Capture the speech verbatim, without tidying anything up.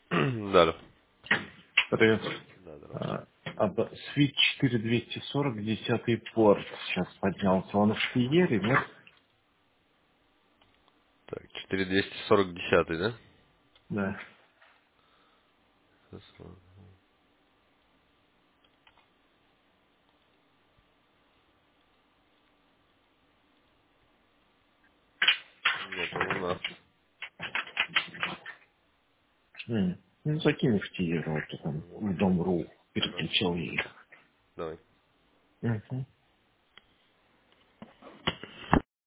Да, да. Привет. Да, здравствуйте. А, об- Свит четыре двести сорок, десятый порт. Сейчас поднялся. Он в Фиере, нет? Так, четыре двести сорок десятый, да? Да. Сейчас, а, Нет, он у нас. М. Ну, закинь в Фиеру, а то там Мгм. в Дом.ру Давай, переключил их. давай. Мгм.